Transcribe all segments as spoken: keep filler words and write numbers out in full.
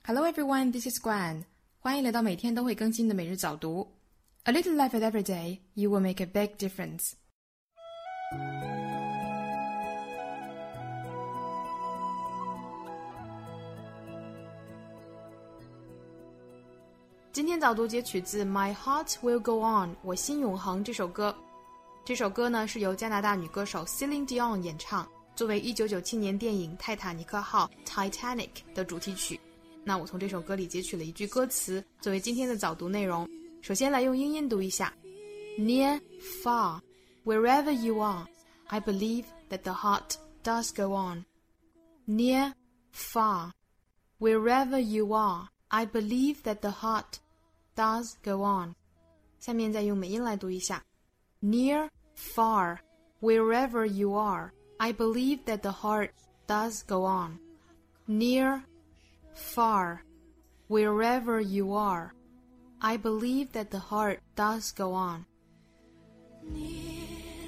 Hello everyone, this is Guan. 欢迎来到每天都会更新的每日早读。A little effort every day, you will make a big difference. 今天早读节取自 My Heart Will Go On 我心永恒这首歌。这首歌呢是由加拿大女歌手 Celine Dion 演唱，作为一九九七年电影泰坦尼克号 Titanic 的主题曲。那我从这首歌里截取了一句歌词作为今天的早读内容。首先来用英音读一下 Near, far, wherever you are, I believe that the heart does go on. Near, far, wherever you are, I believe that the heart does go on. 下面再用美音来读一下 Near, far, wherever you are, I believe that the heart does go on. Near, far, wherever you are, I believe that the heart does go on. Near,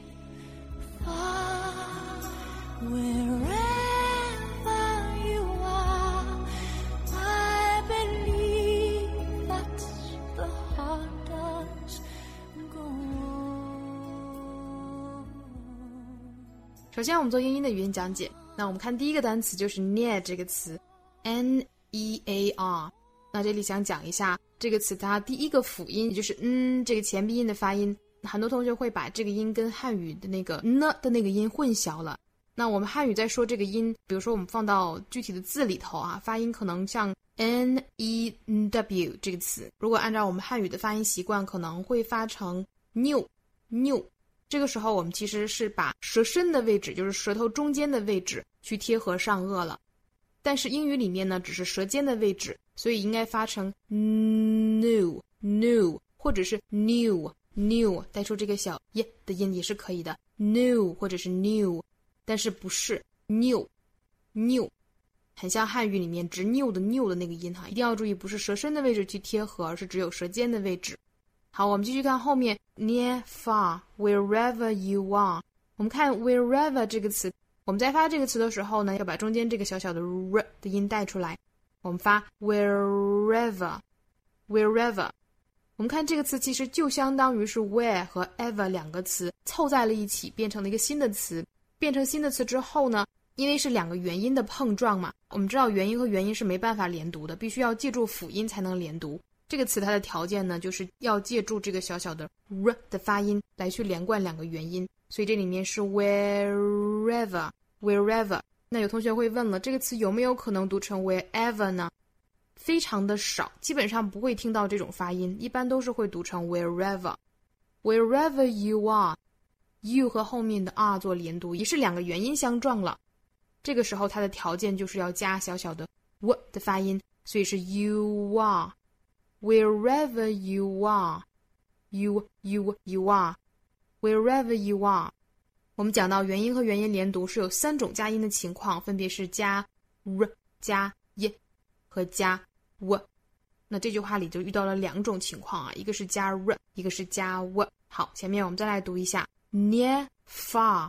far, wherever you are, I believe that the heart does go on. 首先我们做英音的语音讲解。那我们看第一个单词就是 near 这个词 N E A R。 那这里想讲一下这个词它第一个辅音，也就是嗯这个前鼻音的发音，很多同学会把这个音跟汉语的那个呢的那个音混淆了。那我们汉语在说这个音，比如说我们放到具体的字里头啊，发音可能像 N E W 这个词，如果按照我们汉语的发音习惯，可能会发成 new new。 这个时候我们其实是把舌身的位置，就是舌头中间的位置去贴合上颚了。但是英语里面呢只是舌尖的位置，所以应该发成 new new 或者是 new new 带出这个小耶的音也是可以的 new 或者是 new， 但是不是 new new 很像汉语里面直 new 的 new 的那个音哈，一定要注意不是舌身的位置去贴合，而是只有舌尖的位置。好，我们继续看后面 near, far, wherever you are。 我们看 wherever 这个词，我们在发这个词的时候呢，要把中间这个小小的 r 的音带出来，我们发 wherever wherever。 我们看这个词其实就相当于是 where 和 ever 两个词凑在了一起，变成了一个新的词。变成新的词之后呢，因为是两个元音的碰撞嘛，我们知道元音和元音是没办法连读的，必须要借助辅音才能连读。这个词它的条件呢，就是要借助这个小小的 r 的发音来去连贯两个元音，所以这里面是 wherever wherever。 那有同学会问了，这个词有没有可能读成 wherever 呢？非常的少，基本上不会听到这种发音，一般都是会读成 wherever wherever you are。 you 和后面的 are 做连读，也是两个元音相撞了，这个时候它的条件就是要加小小的 w 的发音，所以是 you are wherever you are you you you are wherever you are。 我们讲到元音和元音连读是有三种加音的情况，分别是加 r 加 y 和加 w。 那这句话里就遇到了两种情况啊，一个是加 r 一个是加 w。 好，前面我们再来读一下 near, far,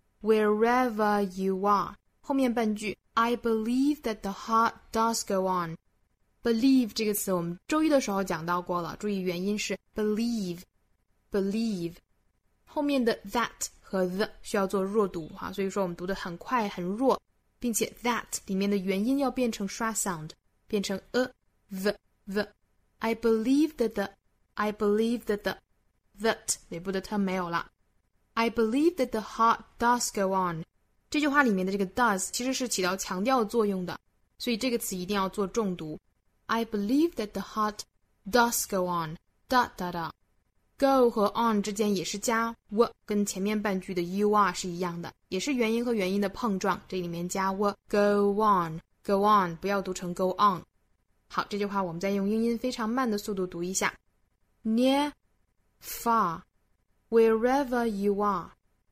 wherever you are。 后面半句 I believe that the heart does go on。 believe 这个词我们周一的时候讲到过了，注意元音是 believe believe， 后面的 that 和 the 需要做弱读哈，所以说我们读得很快很弱，并且 that 里面的元音要变成刷 sound， 变成 a the the。 I believe that the I believe that the that 尾部的 t 没有了。 I believe that the heart does go on。 这句话里面的这个 does 其实是起到强调作用的，所以这个词一定要做重读。I believe that the heart does go on。 da da da go 和 on 之间也是加 w， 跟前面半句的 you are 是一样的，也是元音和元音的碰撞，这里面加 w。 go on go on 不要读成 go on。 好，这句话我们再用英音非常慢的速度读一下 near, far, wherever you are,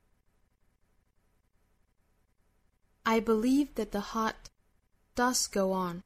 I believe that the heart does go on。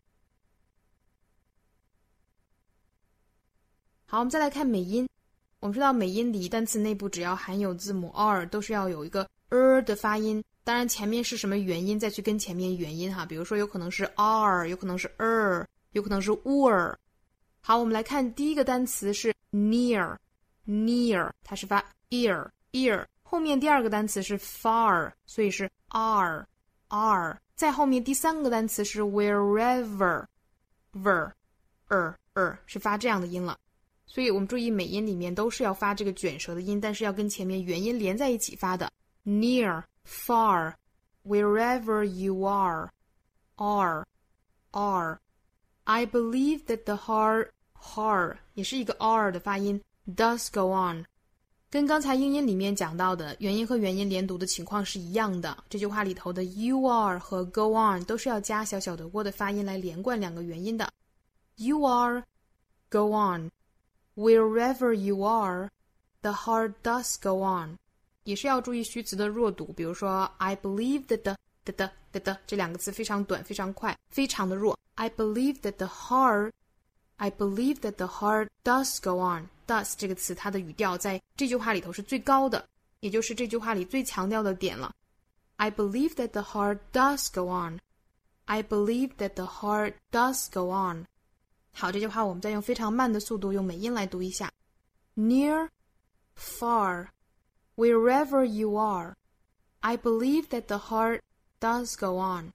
好，我们再来看美音。我们知道美音里单词内部只要含有字母 r 都是要有一个 er 的发音，当然前面是什么元音再去跟前面元音哈，比如说有可能是 r， 有可能是 er， 有可能是 were。 好，我们来看第一个单词是 near near， 它是发 ear ear， 后面第二个单词是 far， 所以是 r r， 再后面第三个单词是 wherever ver er er， 是发这样的音了。所以我们注意美音里面都是要发这个卷舌的音，但是要跟前面元音连在一起发的。 near far wherever you are are are I believe that the heart heart 也是一个 r 的发音 does go on， 跟刚才英音里面讲到的元音和元音连读的情况是一样的。这句话里头的 you are 和 go on 都是要加小小的窝的发音来连贯两个元音的。 you are go on wherever you are the heart does go on， 也是要注意虚词的弱读，比如说 I believe that the the the the the 这两个词非常短非常快非常的弱。 I believe that the heart I believe that the heart does go on， does 这个词它的语调在这句话里头是最高的，也就是这句话里最强调的点了。 I believe that the heart does go on I believe that the heart does go on。 好，这句话我们再用非常慢的速度用美音来读一下。 Near far wherever you are I believe that the heart does go on。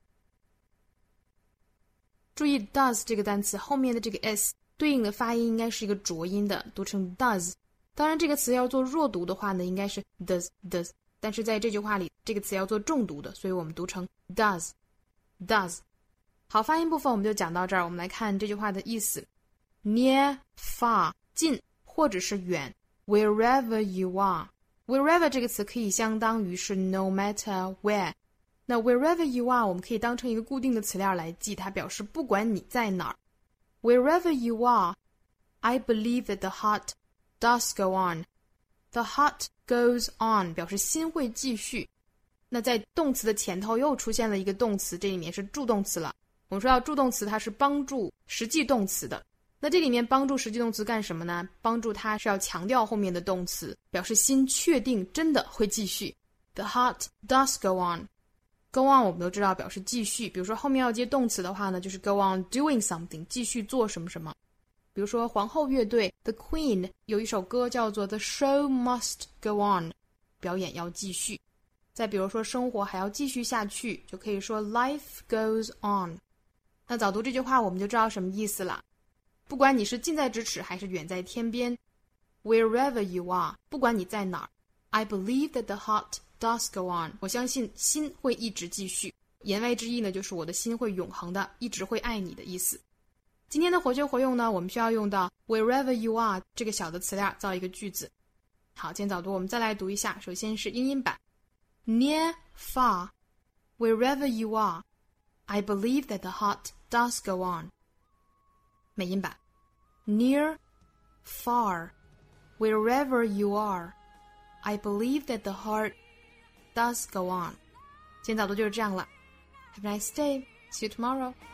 注意 does 这个单词后面的这个 s 对应的发音应该是一个浊音的，读成 does。 当然这个词要做弱读的话呢，应该是 does does， 但是在这句话里这个词要做重读的，所以我们读成 does does。 好，发音部分我们就讲到这儿，我们来看这句话的意思。 Near far 近或者是远， wherever you are wherever 这个词可以相当于是 no matter where， 那 wherever you are 我们可以当成一个固定的词链来记，它表示不管你在哪儿。 Wherever you are I believe that the heart does go on The heart goes on 表示心会继续。那在动词的前头又出现了一个动词，这里面是助动词了。我们说到助动词它是帮助实际动词的，那这里面帮助实际动词干什么呢？帮助它是要强调后面的动词，表示心确定真的会继续。 The heart does go on Go on 我们都知道表示继续，比如说后面要接动词的话呢，就是 go on doing something 继续做什么什么。比如说皇后乐队 The Queen 有一首歌叫做 The show must go on 表演要继续。再比如说生活还要继续下去，就可以说 life goes on。 那早读这句话我们就知道什么意思了。不管你是近在咫尺还是远在天边， wherever you are 不管你在哪儿， I believe that the heart does go on 我相信心会一直继续。言外之意呢，就是我的心会永恒的一直会爱你的意思。今天的活学活用呢，我们需要用到 wherever you are 这个小的词链造一个句子。好，今天早读我们再来读一下，首先是英音版。 Near far wherever you are I believe that the heart does go on。 美音版。 Near far wherever you are I believe that the heart does go on。 今天早读就是这样了。Have a nice day. See you tomorrow.